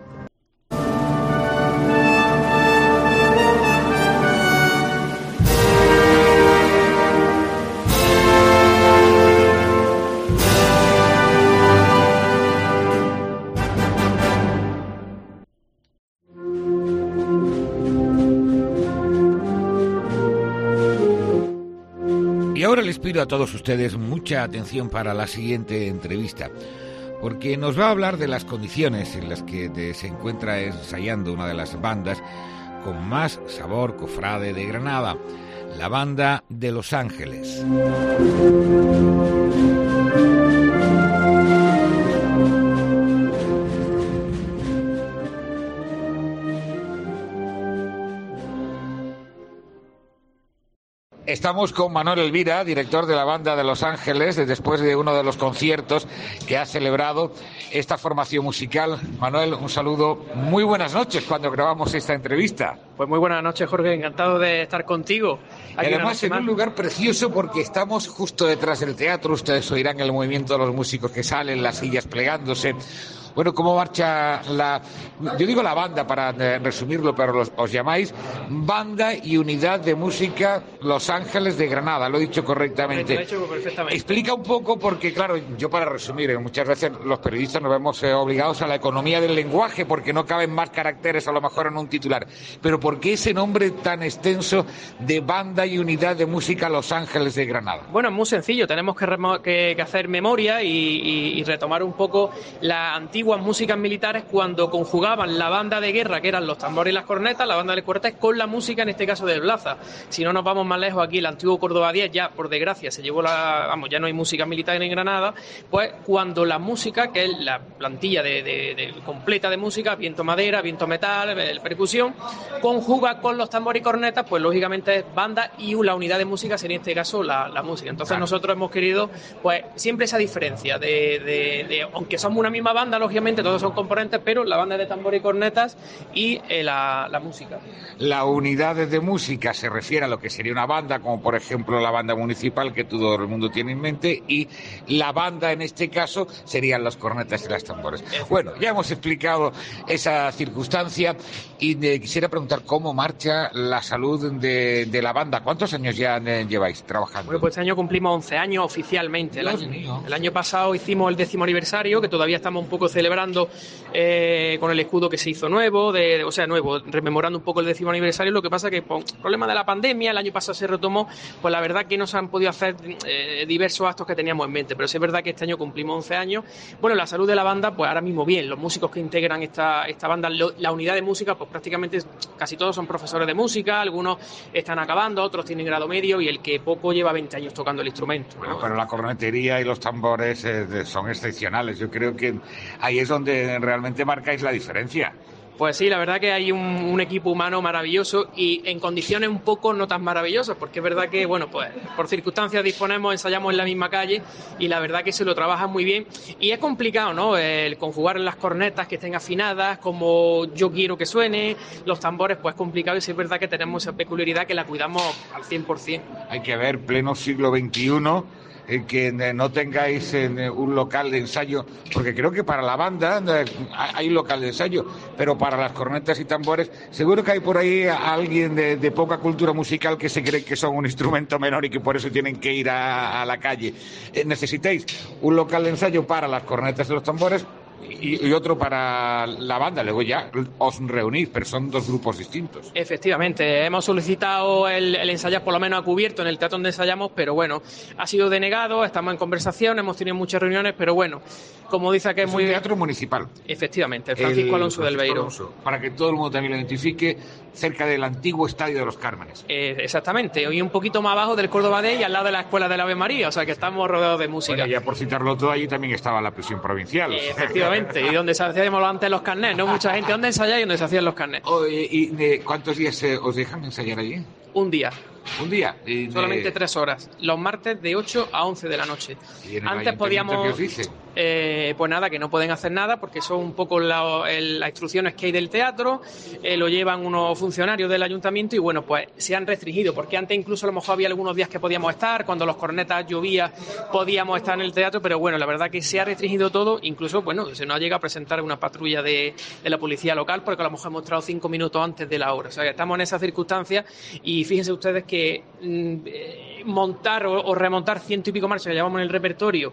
Y ahora les pido a todos ustedes mucha atención para la siguiente entrevista, porque nos va a hablar de las condiciones en las que se encuentra ensayando una de las bandas con más sabor cofrade de Granada, la Banda de Los Ángeles. Estamos con Manuel Elvira, director de la Banda de Los Ángeles, después de uno de los conciertos que ha celebrado esta formación musical. Manuel, un saludo. Muy buenas noches cuando grabamos esta entrevista. Pues muy buenas noches, Jorge. Encantado de estar contigo. Y además en un lugar precioso porque estamos justo detrás del teatro. Ustedes oirán el movimiento de los músicos que salen, las sillas plegándose. Bueno, ¿cómo marcha la... Yo digo la banda para eh, resumirlo, pero los, os llamáis Banda y Unidad de Música Los Ángeles de Granada, lo he dicho correctamente. Lo he dicho perfectamente. Explica un poco, porque claro, yo para resumir, muchas veces los periodistas nos vemos eh, obligados a la economía del lenguaje porque no caben más caracteres a lo mejor en un titular. Pero ¿por qué ese nombre tan extenso de Banda y Unidad de Música Los Ángeles de Granada? Bueno, es muy sencillo, tenemos que, remo- que, que hacer memoria y, y, y retomar un poco la antigua antiguas músicas militares cuando conjugaban la banda de guerra, que eran los tambores y las cornetas, la banda de cuerdas, con la música, en este caso del Blaza. Si no nos vamos más lejos, aquí el antiguo Córdoba diez, ya por desgracia se llevó la, vamos, ya no hay música militar en Granada, pues cuando la música, que es la plantilla de, de, de completa de música, viento madera, viento metal, el percusión, conjuga con los tambores y cornetas, pues lógicamente es banda y la unidad de música sería en este caso la, la música. Entonces nosotros hemos querido, pues siempre esa diferencia de, de, de aunque somos una misma banda, lógicamente todos son componentes, pero la banda de tambor y cornetas y eh, la, la música. La unidad de música se refiere a lo que sería una banda, como por ejemplo la banda municipal que todo el mundo tiene en mente, y la banda en este caso serían las cornetas y las tambores. Bueno, ya hemos explicado esa circunstancia y me quisiera preguntar cómo marcha la salud de, de la banda. ¿Cuántos años ya eh, lleváis trabajando? Bueno, pues este año cumplimos once años oficialmente. El año, el año pasado hicimos el décimo aniversario, que todavía estamos un poco celebrando eh, con el escudo que se hizo nuevo, de, de, o sea, nuevo, rememorando un poco el décimo aniversario. Lo que pasa que por problema de la pandemia, el año pasado se retomó, pues la verdad que no se han podido hacer eh, diversos actos que teníamos en mente, pero sí es verdad que este año cumplimos once años. Bueno, la salud de la banda, pues ahora mismo bien, los músicos que integran esta, esta banda, lo, la unidad de música, pues prácticamente casi todos son profesores de música, algunos están acabando, otros tienen grado medio y el que poco lleva veinte años tocando el instrumento, ¿no? Bueno, pero la cornetería y los tambores eh, son excepcionales. Yo creo que ahí es donde realmente marcáis la diferencia. Pues sí, la verdad que hay un, un equipo humano maravilloso y en condiciones un poco no tan maravillosas, porque es verdad que, bueno, pues por circunstancias disponemos, ensayamos en la misma calle y la verdad que se lo trabajan muy bien. Y es complicado, ¿no?, el conjugar las cornetas que estén afinadas como yo quiero que suene, los tambores, pues es complicado y sí es verdad que tenemos esa peculiaridad que la cuidamos al cien por ciento. Hay que ver, pleno siglo veintiuno, eh, que no tengáis eh, un local de ensayo, porque creo que para la banda eh, hay un local de ensayo, pero para las cornetas y tambores seguro que hay por ahí a alguien de, de poca cultura musical que se cree que son un instrumento menor y que por eso tienen que ir a, a la calle. Eh, necesitáis un local de ensayo para las cornetas y los tambores, y, y otro para la banda. Luego ya os reunís, pero son dos grupos distintos. Efectivamente, hemos solicitado el, el ensayar por lo menos a cubierto en el teatro donde ensayamos, pero bueno, ha sido denegado, estamos en conversación, hemos tenido muchas reuniones, pero bueno, como dice que es, es muy... un teatro municipal. Efectivamente, el Francisco el Francisco Alonso del Beiro. Alonso, para que todo el mundo también lo identifique, cerca del antiguo Estadio de los Cármenes. Eh, exactamente, hoy un poquito más abajo del Córdoba Day y al lado de la Escuela de la Ave María, o sea que estamos rodeados de música. Bueno, ya por citarlo todo, allí también estaba la prisión provincial. Eh, efectivamente, y donde se hacíamos antes los carnets, ¿no? Mucha gente, ¿dónde ensayáis? Y donde se hacían los carnets. Oh, ¿Y de cuántos días eh, os dejan ensayar allí? Un día. Un día. Y solamente de... tres horas. Los martes de ocho a once de la noche. ¿Y en el Antes podíamos. ¿Qué os dice? Eh, pues nada, que no pueden hacer nada porque son un poco la, el, las instrucciones que hay del teatro, eh, lo llevan unos funcionarios del ayuntamiento y bueno, pues se han restringido, porque antes incluso a lo mejor había algunos días que podíamos estar, cuando los cornetas llovía podíamos estar en el teatro, pero bueno, la verdad que se ha restringido todo, incluso, bueno, se nos ha llegado a presentar una patrulla de, de la policía local porque a lo mejor hemos entrado cinco minutos antes de la hora, o sea que estamos en esas circunstancias y fíjense ustedes que mm, eh, montar o, o remontar ciento y pico marchas que llevamos en el repertorio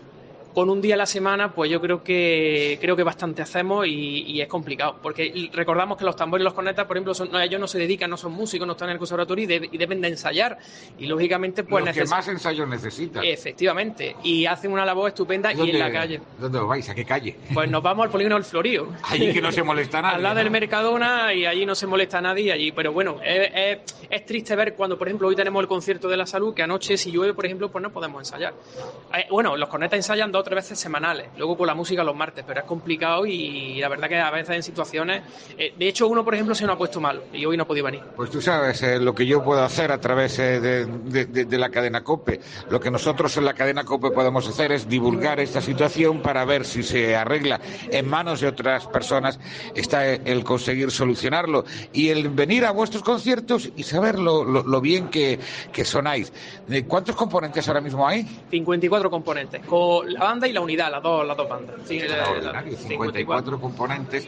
con un día a la semana, pues yo creo que creo que bastante hacemos y, y es complicado, porque recordamos que los tambores y los cornetas, por ejemplo, son, no, ellos no se dedican, no son músicos, no están en el conservatorio y, de, y deben de ensayar, y lógicamente pues los neces- que más ensayos necesitan. Efectivamente, y hacen una labor estupenda y en la calle. ¿Dónde os vais? ¿A qué calle? Pues nos vamos al Polígono del Florío. Allí que no se molesta nadie. Al lado ¿no? del Mercadona y allí no se molesta nadie, allí, pero bueno, es, es, es triste ver cuando, por ejemplo, hoy tenemos el concierto de la salud, que anoche si llueve, por ejemplo, pues no podemos ensayar. Eh, bueno, los cornetas ensayan dos o tres veces semanales. Luego con la música los martes, pero es complicado y la verdad que a veces en situaciones... Eh, de hecho, uno, por ejemplo, se nos ha puesto mal y hoy no ha podido venir. Pues tú sabes eh, lo que yo puedo hacer a través eh, de, de, de, de la cadena COPE. Lo que nosotros en la cadena COPE podemos hacer es divulgar esta situación para ver si se arregla en manos de otras personas. Está el conseguir solucionarlo y el venir a vuestros conciertos y saber lo, lo, lo bien que, que sonáis. ¿Cuántos componentes ahora mismo hay? cincuenta y cuatro componentes, con la banda y la unidad, las dos, las dos bandas. Sí, extraordinario, cincuenta y cuatro componentes.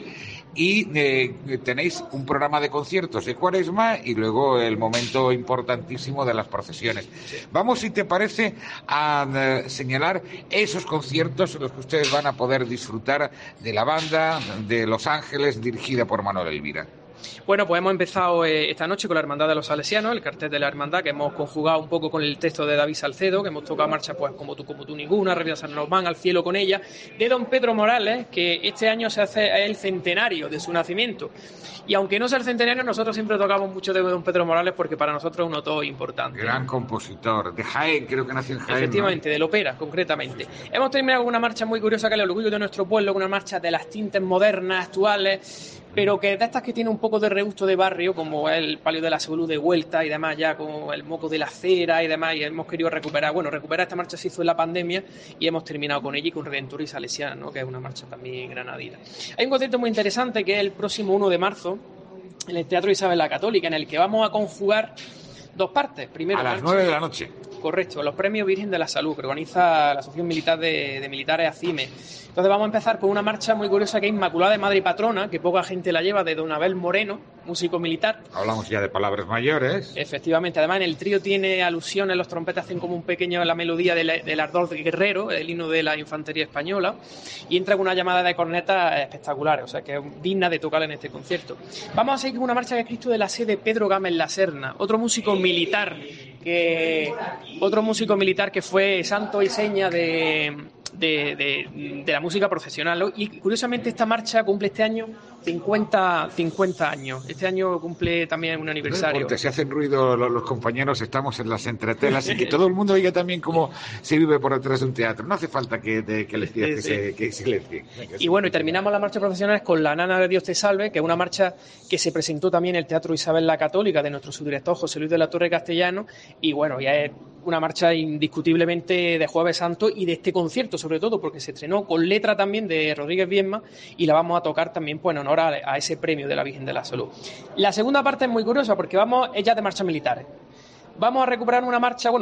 Y eh, tenéis un programa de conciertos de Cuaresma y luego el momento importantísimo de las procesiones. Vamos, si te parece, a eh, señalar esos conciertos en los que ustedes van a poder disfrutar de la banda de Los Ángeles dirigida por Manuel Elvira. Bueno, pues hemos empezado eh, esta noche con la Hermandad de los Salesianos, el cartel de la Hermandad, que hemos conjugado un poco con el texto de David Salcedo, que hemos tocado marcha pues como tú, como tú ninguna, Revidas nos van al cielo con ella, de don Pedro Morales, que este año se hace el centenario de su nacimiento. Y aunque no sea el centenario, nosotros siempre tocamos mucho de don Pedro Morales porque para nosotros es un autor importante. Gran compositor, de Jaén, creo que nació en Jaén. Efectivamente, ¿no? de Lopera, concretamente. Hemos terminado con una marcha muy curiosa que es el orgullo de nuestro pueblo, una marcha de las tintes modernas, actuales, pero que de estas que tiene un poco de regusto de barrio, como el palio de la salud de vuelta y demás, ya como el moco de la cera y demás, y hemos querido recuperar, bueno, recuperar esta marcha se hizo en la pandemia y hemos terminado con ella y con Redentor y Salesiano, ¿no? Que es una marcha también granadina. Hay un concierto muy interesante que es el próximo uno de marzo, en el Teatro Isabel la Católica, en el que vamos a conjugar dos partes. Primero, a las nueve de la noche. Correcto, los premios Virgen de la Salud que organiza la Asociación Militar de, de Militares ACIME. Entonces vamos a empezar con una marcha muy curiosa que es Inmaculada de Madre y Patrona, que poca gente la lleva, de don Abel Moreno, músico militar. Hablamos ya de palabras mayores. Efectivamente, además en el trío tiene alusiones, los trompetas hacen como un pequeño la melodía del, del ardor de guerrero, el himno de la infantería española, y entra con una llamada de corneta espectacular, o sea que es digna de tocar en este concierto. Vamos a seguir con una marcha que es Cristo de la Sede, Pedro Gámez La Serna, otro músico militar que otro músico militar que fue santo y seña de, de, de, de la música profesional, ¿no? Y curiosamente esta marcha cumple este año cincuenta, cincuenta años. Este año cumple también un aniversario. Porque se hacen ruido los, los compañeros, estamos en las entretelas y que todo el mundo oiga también cómo se vive por detrás de un teatro. No hace falta que, de, que les digas que, sí. se, que silencien. Y bueno, y terminamos la marcha profesional con La Nana de Dios te salve, que es una marcha que se presentó también en el Teatro Isabel la Católica de nuestro subdirector José Luis de la Torre Castellano, y bueno, ya es una marcha indiscutiblemente de Jueves Santo y de este concierto sobre todo, porque se estrenó con letra también de Rodríguez Viedma y la vamos a tocar también pues, en honor a, a ese premio de la Virgen de la Salud. La segunda parte es muy curiosa porque vamos, ella de marchas militares. Vamos a recuperar una marcha, bueno,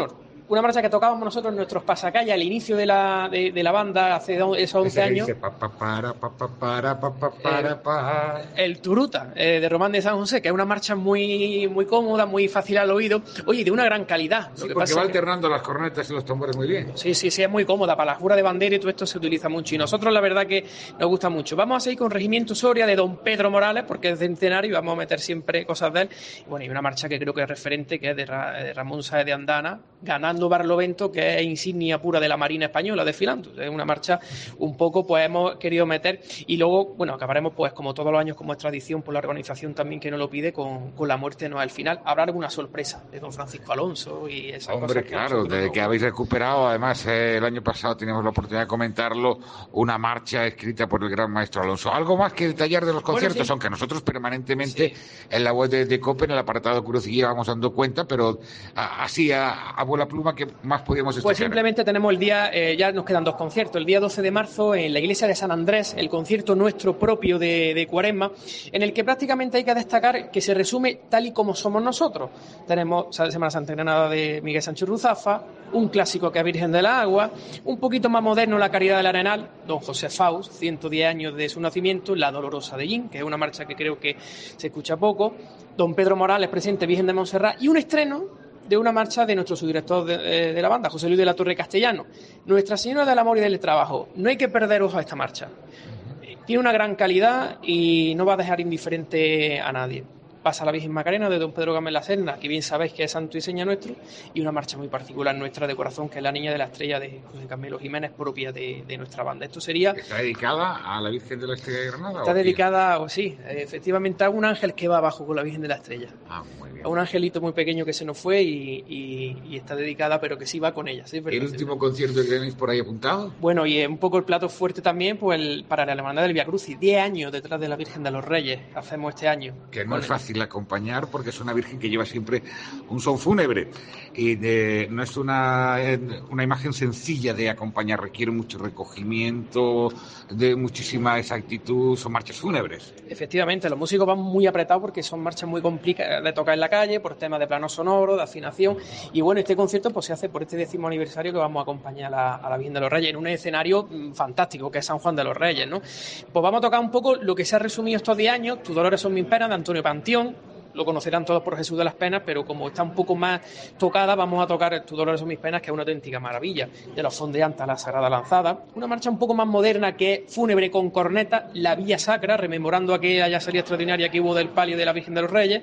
una marcha que tocábamos nosotros en nuestros pasacalles al inicio de la, de, de la banda hace esos once años. Dice, pa, pa, para, pa, pa, para, pa, pa, para, eh, pa. El Turuta, eh, de Román de San José, que es una marcha muy, muy cómoda, muy fácil al oído, oye, de una gran calidad. Sí, Lo que porque pasa va es que... alternando las cornetas y los tambores muy bien. Sí, sí, sí, es muy cómoda. Para la jura de bandera y todo esto se utiliza mucho. Y nosotros, la verdad, que nos gusta mucho. Vamos a seguir con Regimiento Soria de don Pedro Morales, porque es centenario y vamos a meter siempre cosas de él. Y bueno, y una marcha que creo que es referente, que es de, Ra de Ramón Sáez de Andana, ganando Barlovento, que es insignia pura de la Marina Española, desfilando. Es una marcha un poco, pues hemos querido meter. Y luego, bueno, acabaremos, pues como todos los años, como es tradición, por la organización también que nos lo pide, con, con La muerte no es el final. Habrá alguna sorpresa de don Francisco Alonso y esas Hombre, cosas. Hombre, claro, desde que habéis recuperado, además, eh, el año pasado teníamos la oportunidad de comentarlo, una marcha escrita por el gran maestro Alonso. Algo más que detallar de los conciertos, bueno, sí. Aunque nosotros permanentemente sí. En la web de, de COPE, en el apartado Cruz y Guía, vamos dando cuenta, pero a, así, a, a vuela pluma, ¿qué más podíamos destacar? Pues simplemente tenemos el día, eh, ya nos quedan dos conciertos, el día doce de marzo en la iglesia de San Andrés, el concierto nuestro propio de, de Cuaresma, en el que prácticamente hay que destacar que se resume tal y como somos nosotros. Tenemos Semana Santa Granada de Miguel Sánchez Ruzafa, un clásico que es Virgen de la Agua, un poquito más moderno La Caridad del Arenal, don José Faust, ciento diez años de su nacimiento, La Dolorosa de Yin, que es una marcha que creo que se escucha poco, don Pedro Morales, presidente Virgen de Montserrat, y un estreno de una marcha de nuestro subdirector de, de, de la banda, José Luis de la Torre Castellano, Nuestra Señora del Amor y del Trabajo. No hay que perder ojo a esta marcha. Tiene una gran calidad y no va a dejar indiferente a nadie. Pasa la Virgen Macarena de don Pedro Gámez La Serna, que bien sabéis que es santo y seña nuestro, y una marcha muy particular nuestra de corazón, que es la Niña de la Estrella de José Carmelo Jiménez, propia de, de nuestra banda. Esto sería... ¿Está dedicada a la Virgen de la Estrella de Granada? Está dedicada, o sí, efectivamente, a un ángel que va abajo con la Virgen de la Estrella. Ah, muy bien. A un angelito muy pequeño que se nos fue y, y, y está dedicada, pero que sí va con ella. ¿Sí? ¿El sí, último sí. concierto que tenéis por ahí apuntado? Bueno, y un poco el plato fuerte también, pues el, para la Hermandad del Vía Crucis. Diez años detrás de la Virgen de los Reyes hacemos este año. Que no es fácil acompañar, porque es una virgen que lleva siempre un son fúnebre y de, no es una, una imagen sencilla de acompañar, requiere mucho recogimiento, de muchísima exactitud, son marchas fúnebres. Efectivamente, los músicos van muy apretados porque son marchas muy complicadas de tocar en la calle, por temas de plano sonoro, de afinación, y bueno, este concierto pues se hace por este décimo aniversario que vamos a acompañar a la, a la Virgen de los Reyes en un escenario fantástico que es San Juan de los Reyes, ¿no? Pues vamos a tocar un poco lo que se ha resumido estos diez años, Tus dolores son mis penas, de Antonio Panteón. Lo conocerán todos por Jesús de las Penas, pero como está un poco más tocada, vamos a tocar Tus dolores son mis penas, que es una auténtica maravilla. De los fondeantes a la Sagrada Lanzada. Una marcha un poco más moderna que es Fúnebre con corneta, La Vía Sacra, rememorando aquella salida extraordinaria que hubo del palio de la Virgen de los Reyes.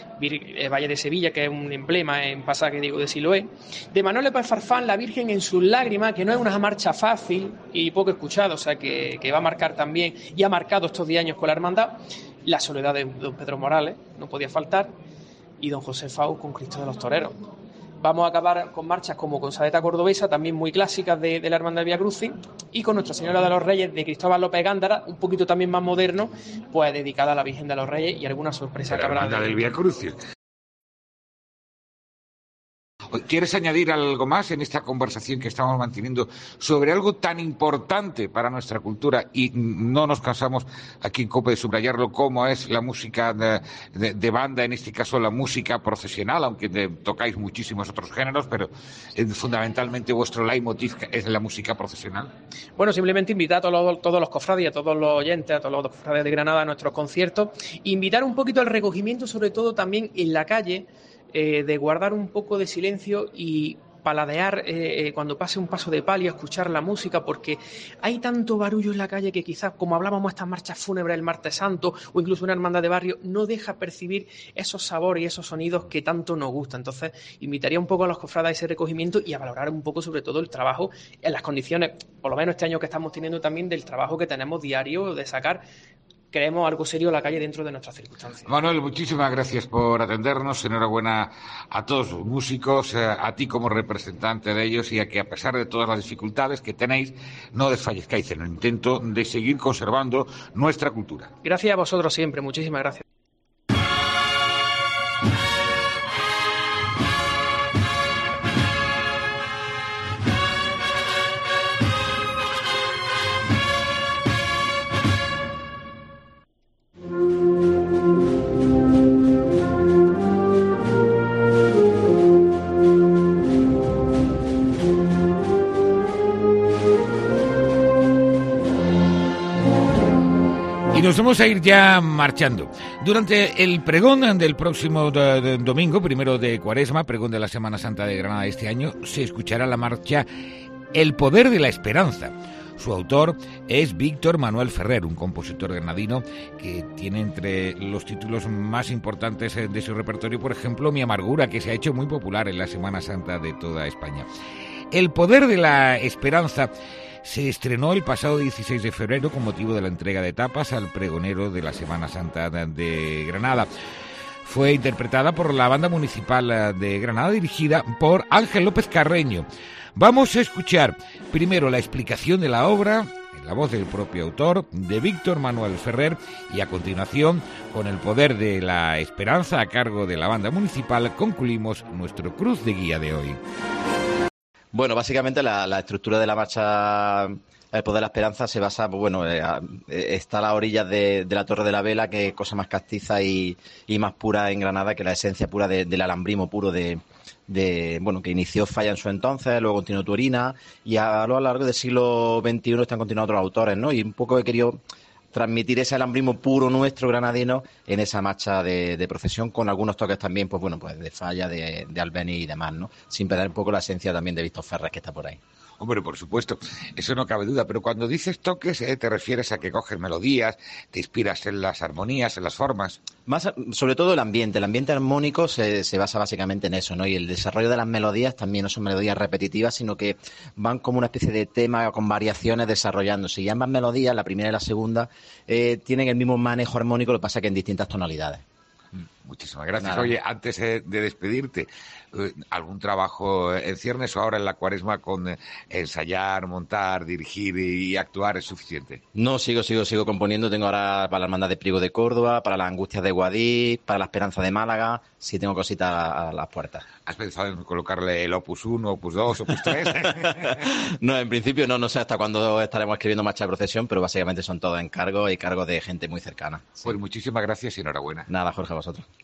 Valle de Sevilla, que es un emblema en pasaje, digo, de Siloé. De Manuel López Farfán, La Virgen en sus lágrimas, que no es una marcha fácil y poco escuchada, o sea, que, que va a marcar también, y ha marcado estos diez años con la hermandad. La soledad de don Pedro Morales, no podía faltar, y don José Faust con Cristo de los Toreros. Vamos a acabar con marchas como con Saeta Cordobesa, también muy clásicas de, de la Hermandad del Vía Crucis, y con Nuestra Señora de los Reyes de Cristóbal López Gándara, un poquito también más moderno, pues dedicada a la Virgen de los Reyes y alguna sorpresa de que habrá. La Hermandad del Vía Crucis. ¿Quieres añadir algo más en esta conversación que estamos manteniendo sobre algo tan importante para nuestra cultura y no nos cansamos aquí en COPE de subrayarlo, como es la música de, de, de banda, en este caso la música procesional, aunque de, tocáis muchísimos otros géneros, pero eh, fundamentalmente vuestro leitmotiv es la música procesional? Bueno, simplemente invitar a todos los, todos los cofrades, a todos los oyentes, a todos los cofrades de Granada a nuestros conciertos, invitar un poquito al recogimiento, sobre todo también en la calle, Eh, de guardar un poco de silencio y paladear eh, eh, cuando pase un paso de palio, escuchar la música, porque hay tanto barullo en la calle que quizás, como hablábamos estas marchas fúnebres el Martes Santo o incluso una hermandad de barrio, no deja percibir esos sabores y esos sonidos que tanto nos gustan. Entonces, invitaría un poco a los cofrades a ese recogimiento y a valorar un poco sobre todo el trabajo en las condiciones, por lo menos este año que estamos teniendo también, del trabajo que tenemos diario de sacar, creemos, algo serio a la calle dentro de nuestras circunstancias. Manuel, muchísimas gracias por atendernos. Enhorabuena a todos los músicos, a ti como representante de ellos, y a que a pesar de todas las dificultades que tenéis, no desfallezcáis en el intento de seguir conservando nuestra cultura. Gracias a vosotros siempre, muchísimas gracias. nos vamos a ir ya marchando. Durante el pregón del próximo de, de, domingo, primero de Cuaresma, pregón de la Semana Santa de Granada este año, se escuchará la marcha El poder de la esperanza. Su autor es Víctor Manuel Ferrer, un compositor granadino que tiene entre los títulos más importantes de su repertorio, por ejemplo, Mi amargura, que se ha hecho muy popular en la Semana Santa de toda España. El poder de la esperanza se estrenó el pasado dieciséis de febrero con motivo de la entrega de tapas al pregonero de la Semana Santa de Granada. Fue interpretada por la Banda Municipal de Granada, dirigida por Ángel López Carreño. Vamos a escuchar primero la explicación de la obra, en la voz del propio autor, de Víctor Manuel Ferrer, y a continuación, con El poder de la esperanza a cargo de la Banda Municipal, concluimos nuestro Cruz de Guía de hoy. Bueno, básicamente la, la estructura de la marcha El poder de la esperanza se basa, pues bueno, eh, está a las orillas de, de la Torre de la Vela, que es cosa más castiza y, y más pura en Granada, que la esencia pura de, del alambrismo puro de, de, bueno, que inició Falla en su entonces, luego continuó Turina, y a, a lo largo del siglo veintiuno están continuando otros autores, ¿no? Y un poco he querido transmitir ese alambrismo puro nuestro granadino en esa marcha de, de procesión, con algunos toques también, pues bueno, pues de Falla, de, de Albéniz y demás, ¿no? Sin perder un poco la esencia también de Víctor Ferrer, que está por ahí. Hombre, por supuesto, eso no cabe duda, pero cuando dices toques, ¿eh? te refieres a que coges melodías, te inspiras en las armonías, en las formas. Más, sobre todo el ambiente, el ambiente armónico se, se basa básicamente en eso, ¿no? Y el desarrollo de las melodías también no son melodías repetitivas, sino que van como una especie de tema con variaciones desarrollándose. Y ambas melodías, la primera y la segunda, eh, tienen el mismo manejo armónico, lo que pasa que en distintas tonalidades. Muchísimas gracias. Nada. Oye, antes eh, de despedirte, eh, ¿algún trabajo en ciernes o ahora en la Cuaresma con eh, ensayar, montar, dirigir y, y actuar es suficiente? No, sigo, sigo, sigo componiendo. Tengo ahora para la Hermandad de Priego de Córdoba, para las Angustias de Guadix, para la Esperanza de Málaga. Sí, tengo cositas a, a las puertas. ¿Has pensado en colocarle el Opus uno, Opus dos, Opus tres? No, en principio no, no sé hasta cuándo estaremos escribiendo marcha de procesión, pero básicamente son todos encargos y cargos de gente muy cercana. Sí. Pues muchísimas gracias y enhorabuena. Nada, Jorge, a vosotros.